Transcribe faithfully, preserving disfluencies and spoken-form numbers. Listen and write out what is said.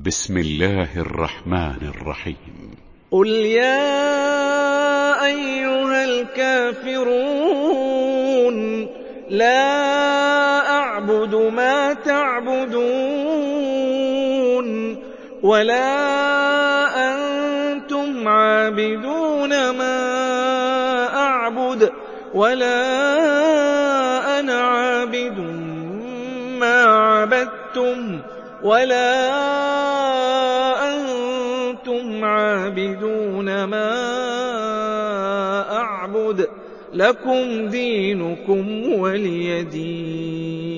بسم الله الرحمن الرحيم قل يا أيها الكافرون لا أعبد ما تعبدون ولا أنتم عابدون ما أعبد ولا أنا عابد ما عبدتم ولا أنتم عابدون ما أعبد لكم دينكم ولي دين.